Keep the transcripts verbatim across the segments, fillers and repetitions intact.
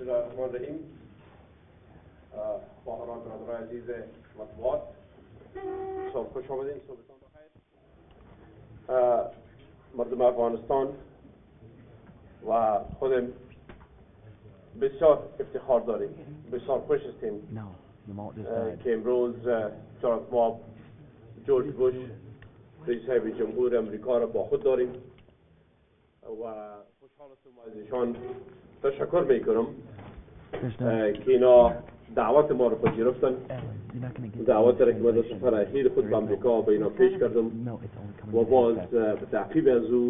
الله الرحمن الرحیم. با حضرات ناظران عزیز مطبوعات، صبح خوش آمدین. صبحتان بخیر. مردم افغانستان و خودم بسیار افتخار داریم، بسیار خوش هستیم که امروز جناب ما جورج بوش رئیس صاحب جمهور امریکا را با خود داریم و خوشحال هستم و از ایشان تشکر میکنم که اینا دعوت ما رو پذیرفتن، دعوت را که من در سفر اخیر خود به امریکا به اینا پیش کردم و باز به تعقیب از او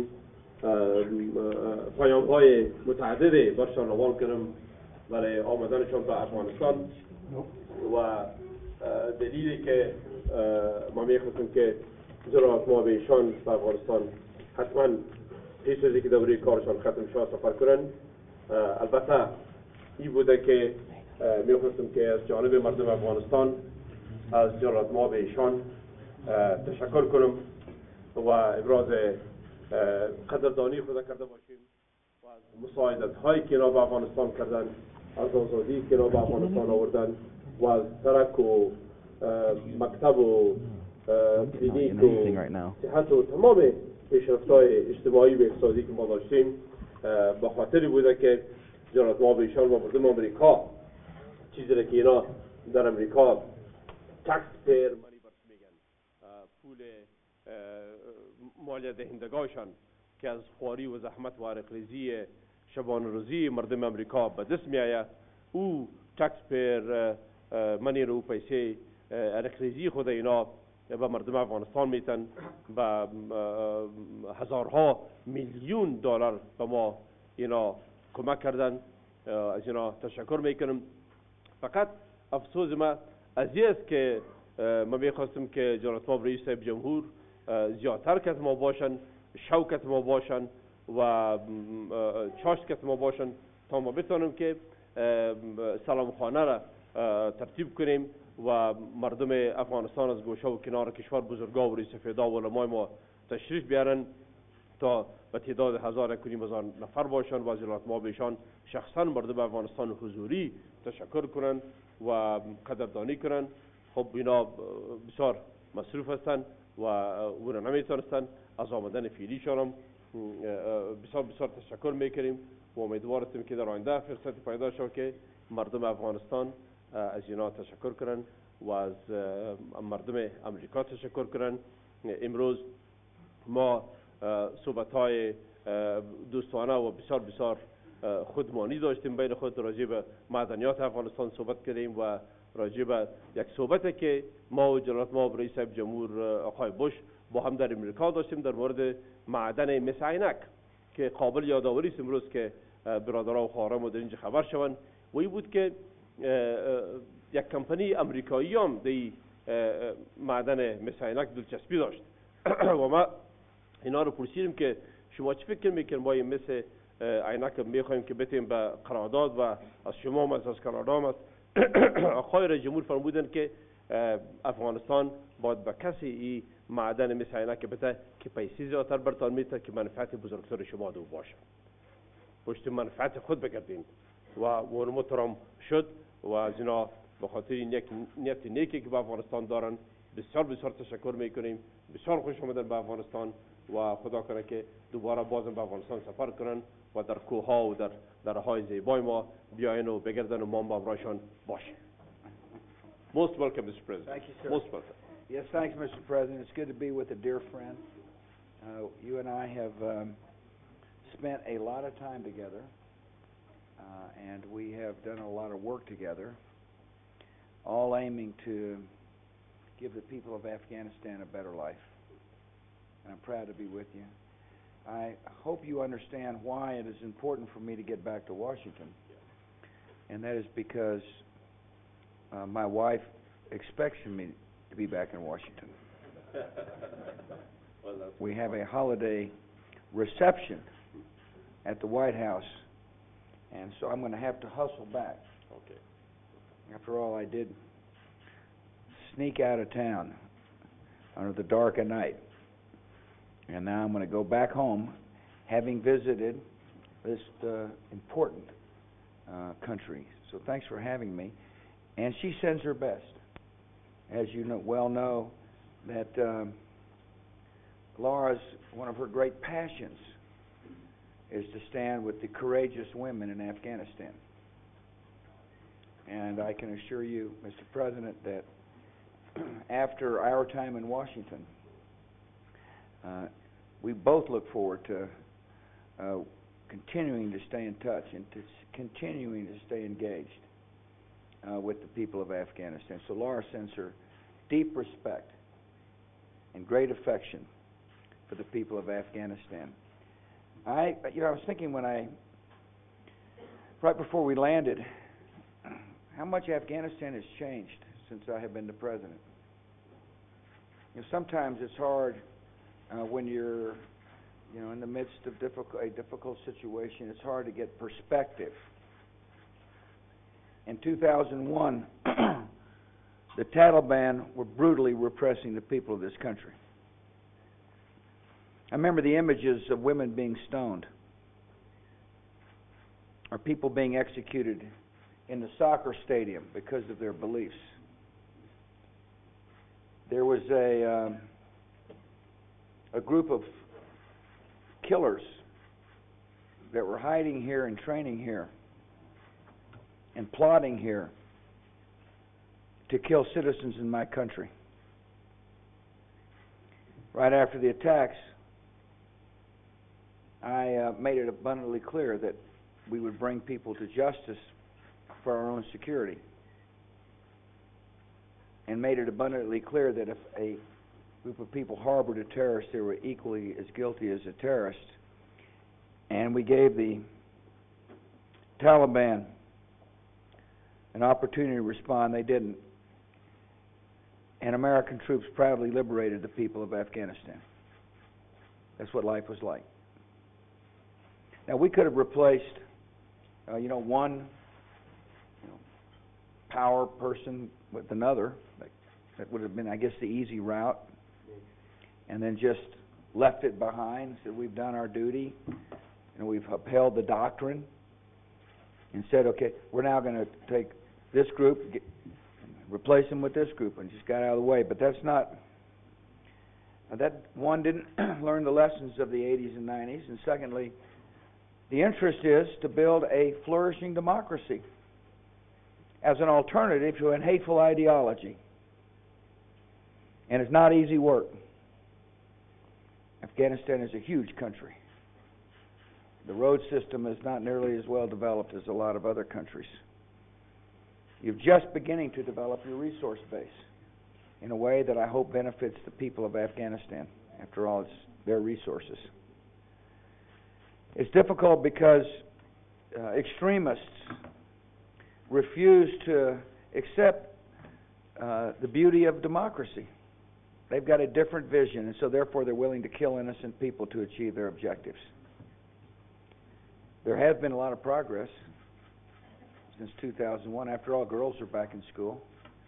پیام های متعددی برشان روان کردم برای آمدنشان به افغانستان و دلیلی که ما میخواستم که جناب ما به ایشان به افغانستان حتما پیش از که دوره کارشان ختم شد سفر کنن. البته این بوده که میخواستم که از جانب مردم افغانستان از جناب ما به ایشان تشکر کنم و ابراز قدردانی خود کرده باشیم و از مساعدت هایی که اینا به افغانستان کردن، از آزادی که اینا به افغانستان آوردن و از ترک و مکتب و کلینیک و صحت و تمام پیشرفت‌های اجتماعی و اقتصادی که ما داشتیم به خاطری بوده که جناب ما به ایشان و مردم امریکا چیزی را که اینا در امریکا تکس پیر مانی برس میگن، پول مالیه دهندگانشان که از خواری و زحمت و عرقریزی شبانه روزی مردم امریکا به دست میآید، او تکس پیر منی رو پیسه عرقریزی خود اینا به مردم افغانستان میتن، به هزارها میلیون دلار به ما اینا کمک کردن. از اینا تشکر میکنم. فقط افسوس ما از این است که ما میخواستم که جناب ما رئیس صاحب جمهور زیادتر کت ما باشن، شوکت ما باشن و چاشت ما باشن تا ما بتونیم که سلام خانه را ترتیب کنیم و مردم افغانستان از گوشه و کنار کشور بزرگا و رئیس سفیدا و علمای ما تشریف بیارن تا به تعداد هزار یک و نیم هزار نفر باشن و از ما بهشان شخصا مردم افغانستان حضوری تشکر کنن و قدردانی کنن. خب اینا بسیار مصروف هستن و اونا نمیتونستن، از آمدن فعلیشان هم بسیار بسیار تشکر میکنیم و امیدوار هستیم که در آینده فرصت پیدا شود که مردم افغانستان از اینا تشکر کنن و از مردم امریکا تشکر کنن. امروز ما صحبت های دوستانه و بسیار بسیار خودمانی داشتیم بین خود، راجع به معدنیات افغانستان صحبت کردیم و راجع به یک صحبت که ما و جناب ما رئیس صاحب جمهور آقای بوش با هم در امریکا داشتیم در مورد معدن مس عینک که قابل یادآوری است امروز که برادرها و خواهران ما در اینجا خبر شوند. و این بود که یک کمپانی امریکایی هم در معدن مس عینک دلچسپی داشت و ما اینا رو پرسیدیم که شما چی فکر میکنید ما این مس عینک میخوایم که بتیم به قرارداد و از شما هم از کانادا هم است. آقای رئیس جمهور فرمودن که افغانستان باید به کسی این معدن مس عینک بده که پیسه زیادتر برتان میده که منفعت بزرگتر شما دو باشه، پشت منفعت خود بگردین و اون محترم شد و از اینا به خاطر این نیت نیکی که به افغانستان دارن بسیار بسیار تشکر میکنیم. بسیار خوش آمدن به افغانستان و خدا کنه که دوباره بازم به افغانستان سفر کنن و در کوهها و در درهای زیبای ما بیاین و بگردن و ما با برایشان باشیم. Most welcome, Mister President. Thank you, sir. Most welcome. Yes, thanks, Mister President. It's good to be with a dear friend. Uh, you and I have um, spent a lot of time together, uh, and we have done a lot of work together, all aiming to give the people of Afghanistan a better life. And I'm proud to be with you. I hope you understand why it is important for me to get back to Washington, and that is because uh, my wife expects me to be back in Washington. Well, we have a holiday reception at the White House, and so I'm going to have to hustle back. Okay. After all, I did sneak out of town under the dark of night, and now I'm going to go back home, having visited this uh, important uh, country. So thanks for having me. And she sends her best. As you know, well know, that um, Laura's, one of her great passions is to stand with the courageous women in Afghanistan. And I can assure you, Mister President, that after our time in Washington, uh, we both look forward to uh, continuing to stay in touch and to s- continuing to stay engaged uh, with the people of Afghanistan. So Laura sends her deep respect and great affection for the people of Afghanistan. I, you know, I was thinking when I, right before we landed, how much Afghanistan has changed since I have been the president. You know, sometimes it's hard uh, when you're, you know, in the midst of difficult, a difficult situation. It's hard to get perspective. In two thousand one, the Taliban were brutally repressing the people of this country. I remember the images of women being stoned, or people being executed in the soccer stadium because of their beliefs. There was a um, a group of killers that were hiding here and training here and plotting here to kill citizens in my country. Right after the attacks, I uh, made it abundantly clear that we would bring people to justice for our own security, and made it abundantly clear that if a group of people harbored a terrorist, they were equally as guilty as a terrorist. And we gave the Taliban an opportunity to respond. They didn't. And American troops proudly liberated the people of Afghanistan. That's what life was like. Now, we could have replaced, uh, you know, one you know, power person with another. That would have been, I guess, the easy route. And then just left it behind, said we've done our duty, and we've upheld the doctrine, and said, okay, we're now going to take this group, get, replace them with this group, and just got out of the way. But that's not, that one didn't learn the lessons of the eighties and nineties, and secondly, the interest is to build a flourishing democracy as an alternative to a hateful ideology. And it's not easy work. Afghanistan is a huge country. The road system is not nearly as well developed as a lot of other countries. You're just beginning to develop your resource base in a way that I hope benefits the people of Afghanistan. After all, it's their resources. It's difficult because uh, extremists refuse to accept uh, the beauty of democracy. They've got a different vision, and so therefore they're willing to kill innocent people to achieve their objectives. There has been a lot of progress since two thousand one. After all, girls are back in school.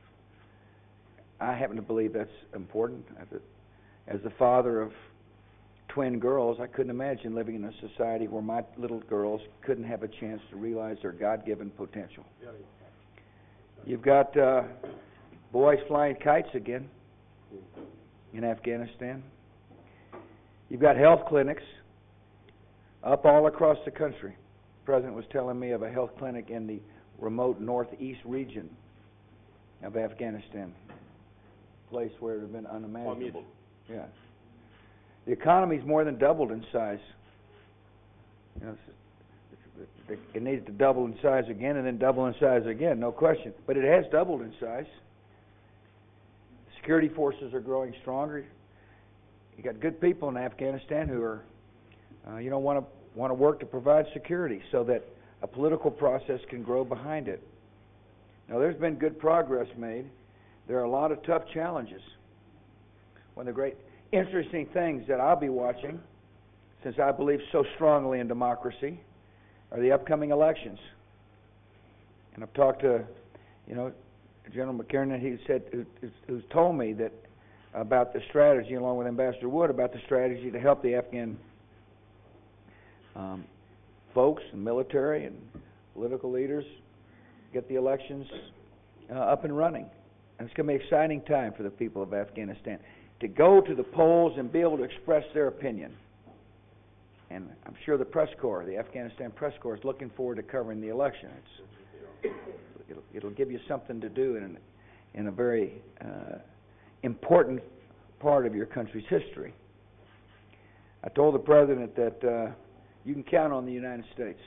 I happen to believe that's important. As the father of twin girls, I couldn't imagine living in a society where my little girls couldn't have a chance to realize their God-given potential. You've got uh, boys flying kites again in Afghanistan. You've got health clinics up all across the country. The President was telling me of a health clinic in the remote northeast region of Afghanistan, a place where it had been unimaginable. Yeah. The economy's more than doubled in size. You know, it's, it needs to double in size again and then double in size again, no question. But it has doubled in size. Security forces are growing stronger. You got good people in Afghanistan who are, uh, you know, want to want to work to provide security so that a political process can grow behind it. Now, there's been good progress made. There are a lot of tough challenges. One of the great interesting things that I'll be watching, since I believe so strongly in democracy, are the upcoming elections. And I've talked to, you know, General McKernan, he said, who, who's told me that about the strategy, along with Ambassador Wood, about the strategy to help the Afghan um, folks and military and political leaders, get the elections uh, up and running. And it's going to be an exciting time for the people of Afghanistan to go to the polls and be able to express their opinion. And I'm sure the press corps, the Afghanistan press corps, is looking forward to covering the election. It's, it'll, it'll give you something to do in, an, in a very uh, important part of your country's history. I told the President that uh, you can count on the United States.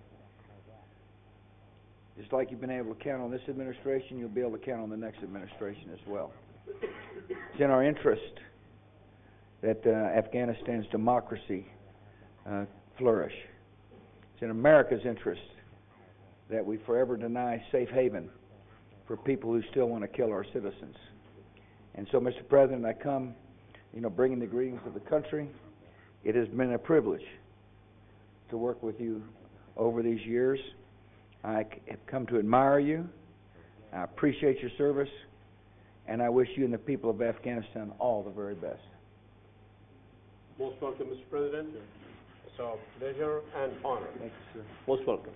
Just like you've been able to count on this administration, you'll be able to count on the next administration as well. It's in our interest that uh, Afghanistan's democracy uh, flourish. It's in America's interest that we forever deny safe haven for people who still want to kill our citizens. And so, Mister President, I come, you know, bringing the greetings of the country. It has been a privilege to work with you over these years. I have come to admire you. I appreciate your service, and I wish you and the people of Afghanistan all the very best. Most welcome, Mister President. It's our pleasure and honor. Thank you, sir. Most welcome.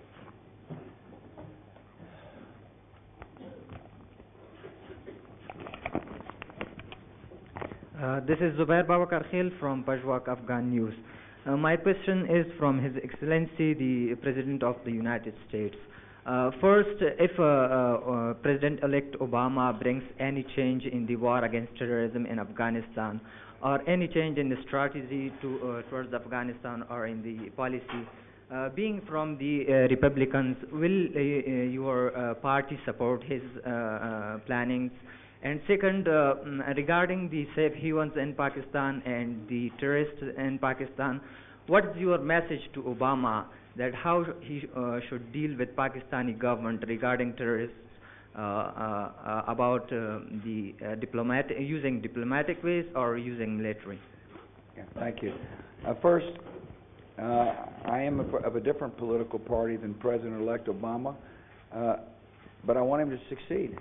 Uh, this is Zubair Babakar Khil from Pajwak Afghan News. Uh, my question is from His Excellency the President of the United States. Uh, first, if uh, uh, President-elect Obama brings any change in the war against terrorism in Afghanistan, or any change in the strategy to, uh, towards Afghanistan or in the policy, uh, being from the uh, Republicans, will uh, uh, your uh, party support his uh, uh, plannings? And second, uh, regarding the safe havens in Pakistan and the terrorists in Pakistan, what is your message to Obama that how he uh, should deal with Pakistani government regarding terrorists, uh, uh, uh, about uh, the uh, diplomat using diplomatic ways or using military? Yeah, thank you. Uh, first, uh, I am a, of a different political party than President-elect Obama, uh, but I want him to succeed.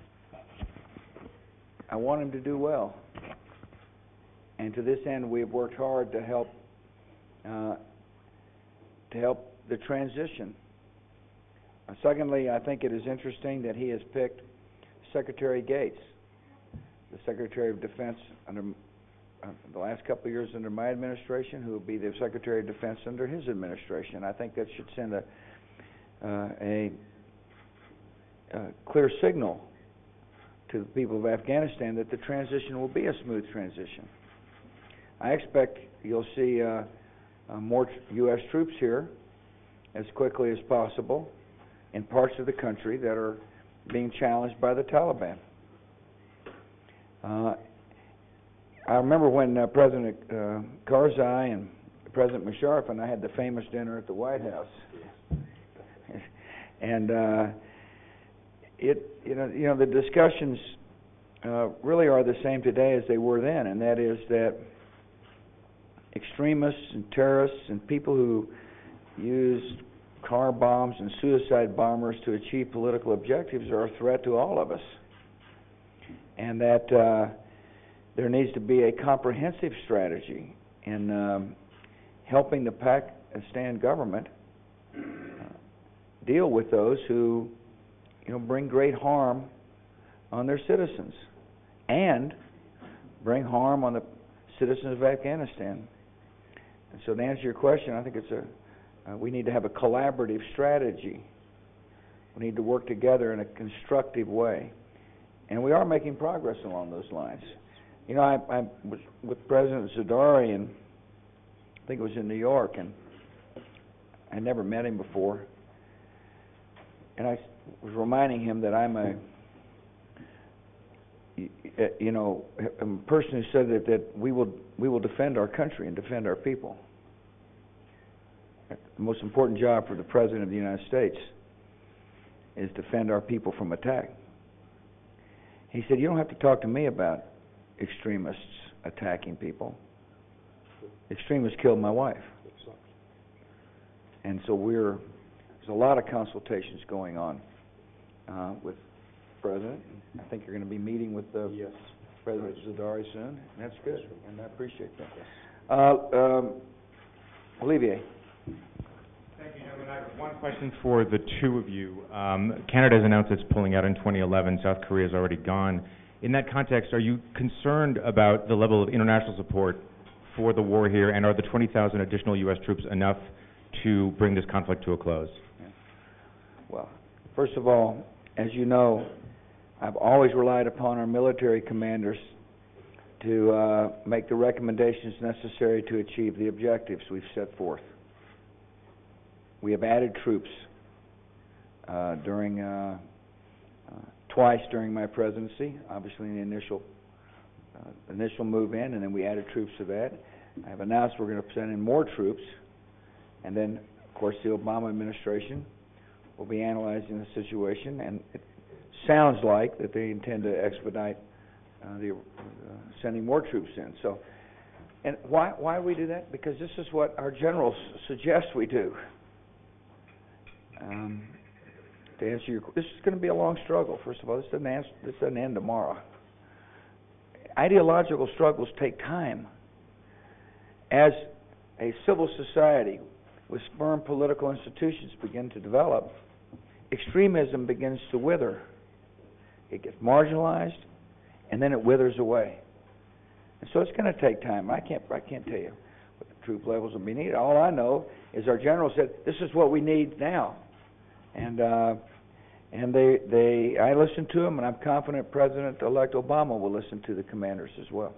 I want him to do well. And to this end, we have worked hard to help uh, to help the transition. Uh, secondly, I think it is interesting that he has picked Secretary Gates, the Secretary of Defense under uh, the last couple of years under my administration, who will be the Secretary of Defense under his administration. I think that should send a uh, a, a clear signal to the people of Afghanistan that the transition will be a smooth transition. I expect you'll see uh, uh, more tr U S troops here as quickly as possible in parts of the country that are being challenged by the Taliban. Uh, I remember when uh, President uh, Karzai and President Musharraf and I had the famous dinner at the White House. and uh, It, you know, you know, the discussions uh, really are the same today as they were then, and that is that extremists and terrorists and people who use car bombs and suicide bombers to achieve political objectives are a threat to all of us, and that uh, there needs to be a comprehensive strategy in um, helping the Pakistan government uh, deal with those who you know, bring great harm on their citizens and bring harm on the citizens of Afghanistan. And so to answer your question, I think it's a uh, we need to have a collaborative strategy. We need to work together in a constructive way. And we are making progress along those lines. You know, I, I was with President Zardari, and I think it was in New York, and I never met him before. And I was reminding him that I'm a, you know, a person who said that, that we will we will defend our country and defend our people. The most important job for the President of the United States is defend our people from attack. He said, you don't have to talk to me about extremists attacking people. Extremists killed my wife. And so we're there's a lot of consultations going on uh, with the President. I think you're going to be meeting with the Yes. President Zardari soon, and that's good, and I appreciate that. Uh, um, Olivier. Thank you, gentlemen. I have one question for the two of you. Um, Canada has announced it's pulling out in twenty eleven. South Korea is already gone. In that context, are you concerned about the level of international support for the war here, and are the twenty thousand additional U S troops enough to bring this conflict to a close? Yeah. Well, first of all, as you know, I've always relied upon our military commanders to uh, make the recommendations necessary to achieve the objectives we've set forth. We have added troops uh, during uh, uh, twice during my presidency, obviously in the initial uh, initial move in, and then we added troops to that. I have announced we're going to send in more troops, and then, of course, the Obama administration will be analyzing the situation, and it sounds like that they intend to expedite uh, the uh, sending more troops in. So, and why why we do that? Because this is what our generals suggest we do. Um, to answer your, this is going to be a long struggle. First of all, this doesn't answer, this doesn't end tomorrow. Ideological struggles take time. As a civil society with firm political institutions begin to develop, extremism begins to wither. It gets marginalized, and then it withers away. And so it's going to take time. I can't, I can't tell you what the troop levels will be needed. All I know is our general said, this is what we need now. And uh, and they, they, I listened to them, and I'm confident President-elect Obama will listen to the commanders as well.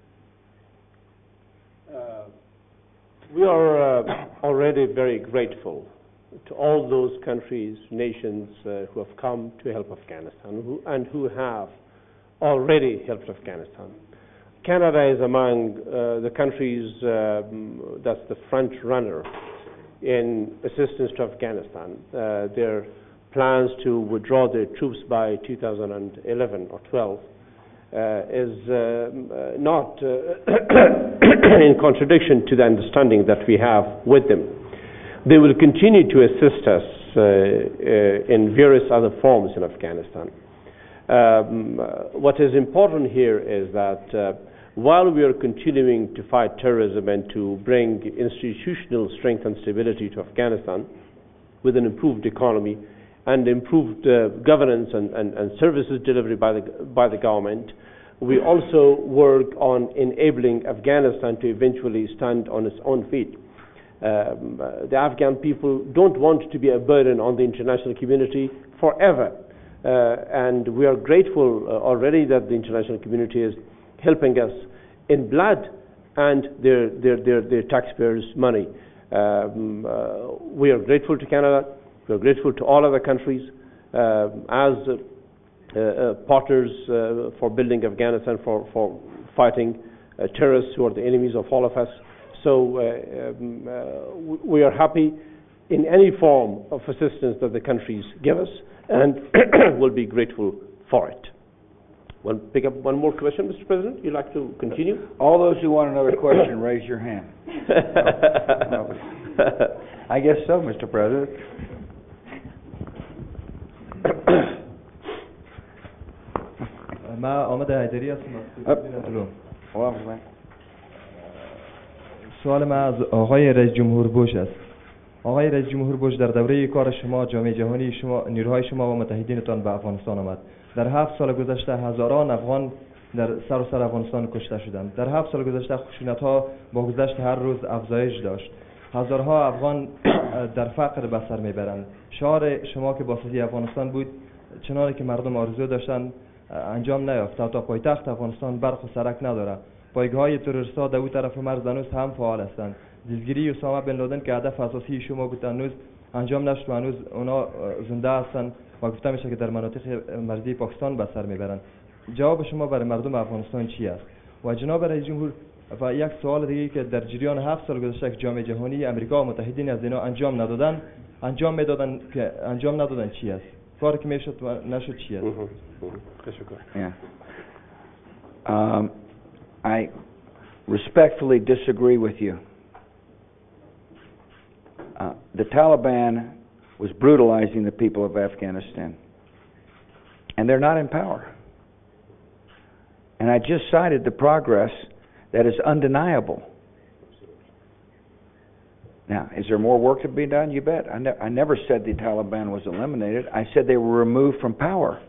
Uh, we are uh, already very grateful to all those countries, nations uh, who have come to help Afghanistan who, and who have already helped Afghanistan. Canada is among uh, the countries um, that's the front runner in assistance to Afghanistan. Uh, their plans to withdraw their troops by two thousand eleven or twelve uh, is uh, uh, not uh, in contradiction to the understanding that we have with them. They will continue to assist us uh, uh, in various other forms in Afghanistan. Um, uh, what is important here is that uh, while we are continuing to fight terrorism and to bring institutional strength and stability to Afghanistan with an improved economy and improved uh, governance and, and, and services delivered by the, by the government, we also work on enabling Afghanistan to eventually stand on its own feet. Um, uh, the Afghan people don't want to be a burden on the international community forever. Uh, and we are grateful uh, already that the international community is helping us in blood and their, their, their, their taxpayers' money. Um, uh, we are grateful to Canada. We are grateful to all other countries uh, as uh, uh, partners uh, for building Afghanistan, for, for fighting uh, terrorists who are the enemies of all of us. So uh, um, uh, we are happy in any form of assistance that the countries give us, and will be grateful for it. We'll pick up one more question, Mister President. You'd like to continue? All those who want another question, raise your hand. No, no. I guess so, Mister President. من آمد حیدری هستم. سوال من از آقای رئیس جمهور بوش است. آقای رئیس جمهور بوش، در دوره کار شما جامعه جهانی شما نیروهای شما و متحدینتان به افغانستان آمد. در هفت سال گذشته هزاران افغان در سر و سر افغانستان کشته شدند. در هفت سال گذشته خشونت‌ها با گذشت هر روز افزایش داشت. هزارها افغان در فقر به سر میبرند. شعار شما که بازسازی افغانستان بود، چنانه که مردم آرزو داشتند انجام نیافت. تا پایتخت افغانستان برق و سرک نداره. پایگاه‌های تروریست‌ها در اون طرف مرز هنوز هم فعال هستند. دلگیری اسامه بن لادن که هدف اساسی شما بود هنوز انجام نشد و هنوز اونا زنده هستند و گفته میشه که در مناطق مرزی پاکستان به سر میبرند. جواب شما برای مردم افغانستان چی است؟ و جناب رئیس جمهور، و یک سوال دیگه که در جریان هفت سال گذشته که جامعه جهانی امریکا و متحدین از اینا انجام ندادن انجام میدادن که انجام ندادن چی است؟ کاری که میشد و نشد چی است؟ Yeah. Um, I respectfully disagree with you. Uh, the Taliban was brutalizing the people of Afghanistan, and they're not in power. And I just cited the progress that is undeniable. Now, is there more work to be done? You bet. I, ne- I never said the Taliban was eliminated. I said they were removed from power.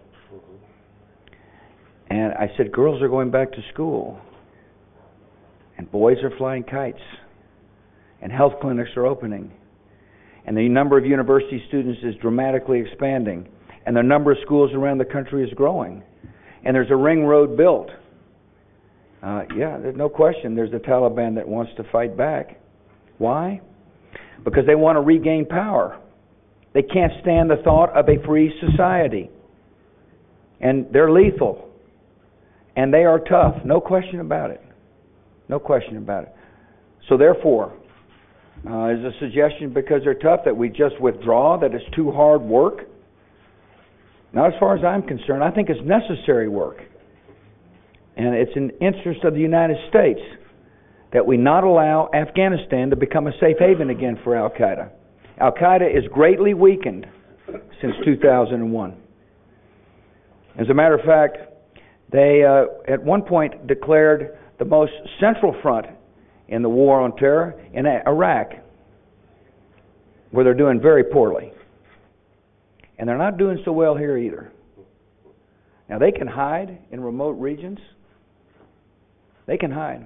And I said girls are going back to school. And boys are flying kites. And health clinics are opening. And the number of university students is dramatically expanding. And the number of schools around the country is growing. And there's a ring road built. Uh, yeah, there's no question there's the Taliban that wants to fight back. Why? Because they want to regain power. They can't stand the thought of a free society. And they're lethal. And they are tough. No question about it. No question about it. So therefore, uh, is a suggestion because they're tough that we just withdraw, that it's too hard work? Not as far as I'm concerned. I think it's necessary work. And it's in the interest of the United States that we not allow Afghanistan to become a safe haven again for Al-Qaeda. Al-Qaeda is greatly weakened since two thousand one. As a matter of fact, they uh, at one point declared the most central front in the war on terror in Iraq, where they're doing very poorly. And they're not doing so well here either. Now, they can hide in remote regions. They can hide.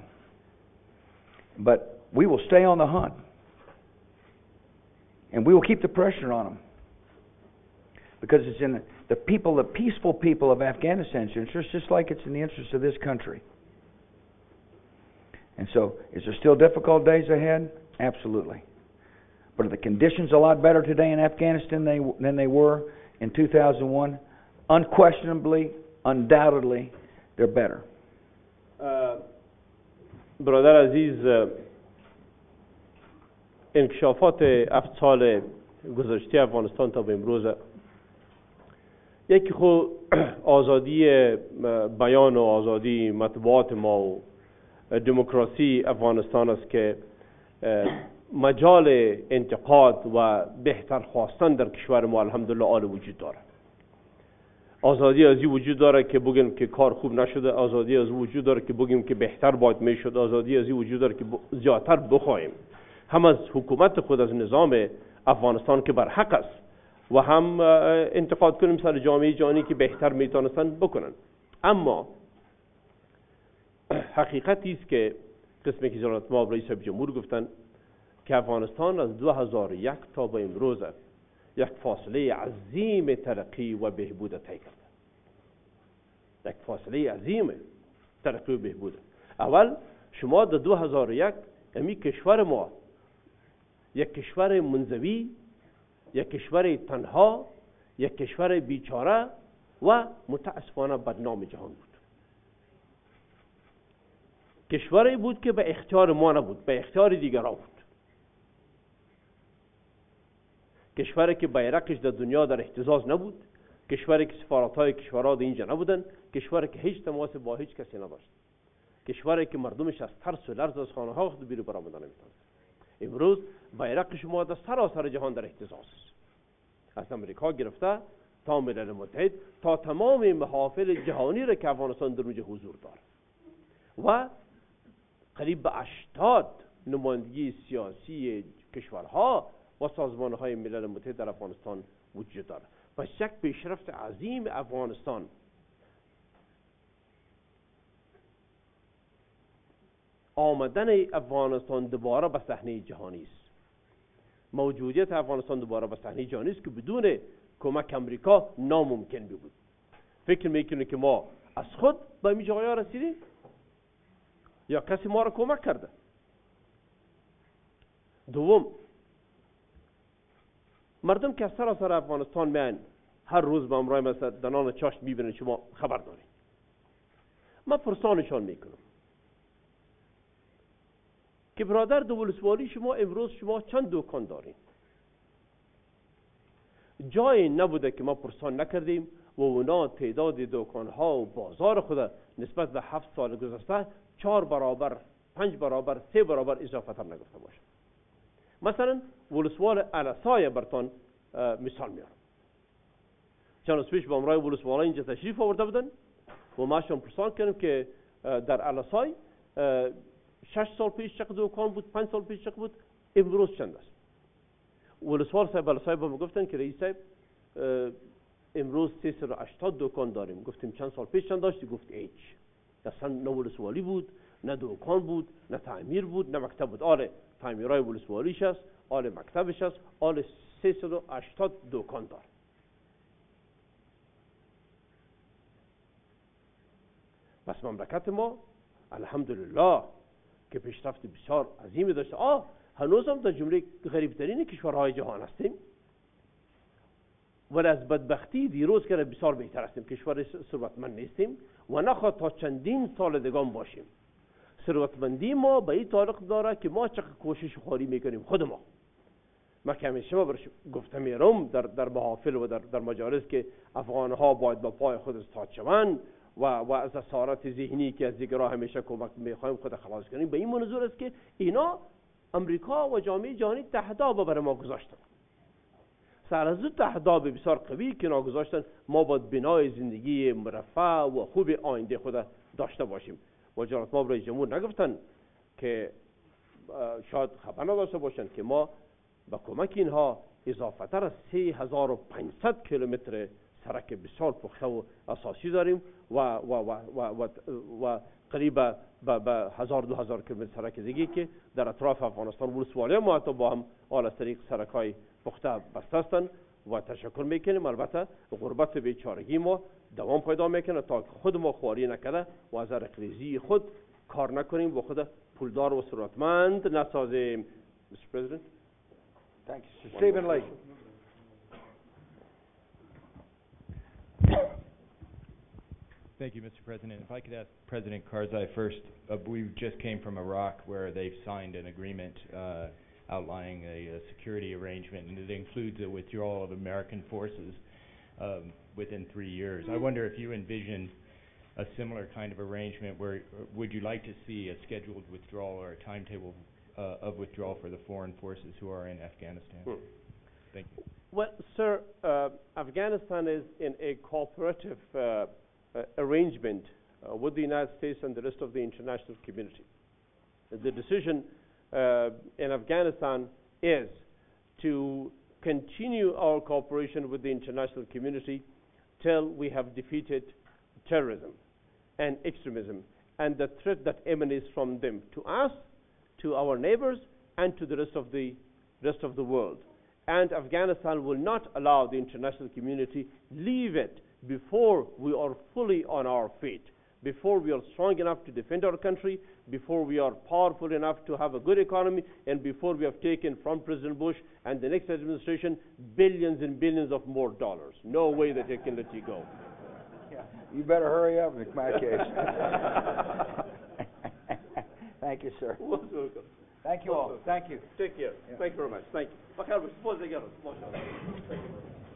But we will stay on the hunt. And we will keep the pressure on them. Because it's in the people, the peaceful people of Afghanistan's interest, just like it's in the interest of this country. And so, is there still difficult days ahead? Absolutely. But are the conditions a lot better today in Afghanistan than they, than they were in two thousand one? Unquestionably, undoubtedly, they're better. Uh, برادر عزیز، انکشافات هفت سال گذشته افغانستان تا به امروز، یکی خود آزادی بیان و آزادی مطبوعات ما و دموکراسی افغانستان است که مجال انتقاد و بهتر خواستن در کشور ما الحمدلله آل وجود داره. آزادی از این وجود داره که بگیم که کار خوب نشده، آزادی از وجود داره که بگیم که بهتر باید میشد، آزادی از این وجود داره که زیادتر بخوایم، هم از حکومت خود، از نظام افغانستان که بر حق است، و هم انتقاد کنیم سر جامعه جهانی که بهتر میتونستن بکنن. اما حقیقتی است که قسمی که جناب ما رئیس جمهور گفتن که افغانستان از دو هزار و یک تا به امروز یک فاصله عظیم ترقی و بهبود طی کرده. یک فاصله عظیم ترقی و بهبود. اول شما در دو هزار و یک امی کشور ما یک کشور منزوی، یک کشور تنها، یک کشور بیچاره و متاسفانه بدنام جهان بود. کشوری بود که به اختیار ما نبود، به اختیار دیگران بود. کشوری که بیرقش در دنیا در اهتزاز نبود، کشوری که سفارت‌های کشورها در اینجا نبودن، کشوری که هیچ تماس با هیچ کسی نداشت، کشوری که مردمش از ترس و لرز از خانه‌ها خود بیرون برآمدن نمی‌تونست. امروز بیرق شما در سراسر جهان در اهتزاز است، از امریکا گرفته تا ملل متحد تا تمام محافل جهانی را که افغانستان در اونجا حضور داره و قریب به هشتاد نمایندگی سیاسی کشورها و سازمانهای ملل متحد در افغانستان وجود داره. پس یک پیشرفت عظیم افغانستان آمدن افغانستان دوباره به صحنه جهانی است. موجودیت افغانستان دوباره به صحنه جهانی است که بدون کمک امریکا ناممکن بود. فکر میکنه که ما از خود به این جاها رسیدیم یا کسی ما را کمک کرده؟ دوم، مردم که از سراسر افغانستان میان هر روز به امرای مثلا دنان چاشت میبینن، شما خبر دارید. من پرسانشان میکنم که برادر دو ولسوالی شما امروز شما چند دکان دارین؟ جایی نبوده که ما پرسان نکردیم و اونا تعداد دکانها و بازار خود نسبت به هفت سال گذشته چهار برابر، پنج برابر، سه برابر اضافه تر نگفته باشه. مثلا ولسوال علسای برتان مثال میارم. چند روز پیش با امرای ولسوالا اینجا تشریف آورده بودن و ما شما پرسان کردیم که در علسای شش سال پیش چقدر دکان بود، پنج سال پیش چقدر بود، امروز چند است؟ ولسوال صاحب بالا صاحب هم گفتن که رئیس صاحب امروز سیصد و هشتاد دکان داریم. گفتیم چند سال پیش چند داشتی؟ گفت هیچ. اصلا نه ولسوالی بود، نه دکان بود، نه تعمیر بود، نه مکتب بود. آره تعمیرهای ولسوالیش است، آله مکتبش است، آله سیصد و هشتاد دکان دار. پس مملکت ما الحمدلله که پیشرفت بسیار عظیمی داشته. آه هنوز هم در جمله غریبترین کشورهای جهان هستیم، ولی از بدبختی دیروز که بسیار بهتر هستیم. کشور ثروتمند نیستیم و نخواهد تا چندین سال دگان باشیم. ثروتمندی ما به این تعلق داره که ما چقدر کوشش خواری میکنیم خود ما. ما که همیشه ما برش گفته میرم در در محافل و در در مجالس که افغانها باید با پای خود استاد شوند و و از اسارت ذهنی که از دیگرها همیشه کمک میخوایم خود خلاص کنیم. به این منظور است که اینا امریکا و جامعه جهانی تهداب بر ما گذاشتن. سر از تهداب بسیار قوی که ناگذاشتن ما باید بنای زندگی مرفه و خوب آینده خود داشته باشیم. و جناب ما رئیس جمهور نگفتن که شاید خبر نداشته باشند که ما با کمک اینها اضافه تر از سه هزار و پانصد کیلومتر سرک بسیار پخته و اساسی داریم و و و و و, و قریب به هزار دو هزار کیلومتر سرک دیگه که در اطراف افغانستان ولسوالی ما حتی با هم آل از طریق سرک‌های پخته بسته هستند و تشکر میکنیم. البته غربت بیچارگی ما دوام پیدا میکنه تا خود ما خواری نکرده و از رقریزی خود کار نکنیم و خود پولدار و ثروتمند نسازیم. Mister President. Thank you. Stephen Lake. Thank you, Mister President. If I could ask President Karzai first, uh, we just came from Iraq where they've signed an agreement uh, outlining a, a security arrangement, and it includes a withdrawal of American forces um, within three years. I wonder if you envision a similar kind of arrangement where would you like to see a scheduled withdrawal or a timetable uh, of withdrawal for the foreign forces who are in Afghanistan? Hmm. Thank you. Well, sir, uh, Afghanistan is in a cooperative uh, uh, arrangement uh, with the United States and the rest of the international community. The decision uh, in Afghanistan is to continue our cooperation with the international community till we have defeated terrorism and extremism and the threat that emanates from them to us, to our neighbors, and to the rest of the rest of the world. And Afghanistan will not allow the international community leave it before we are fully on our feet, before we are strong enough to defend our country, before we are powerful enough to have a good economy, and before we have taken from President Bush and the next administration billions and billions of more dollars. No way that they can let you go. Yeah. You better hurry up, in my case. Thank you, sir. Most welcome. Thank you all. Thank you. Take care. Yeah. Thank you very much. Thank you.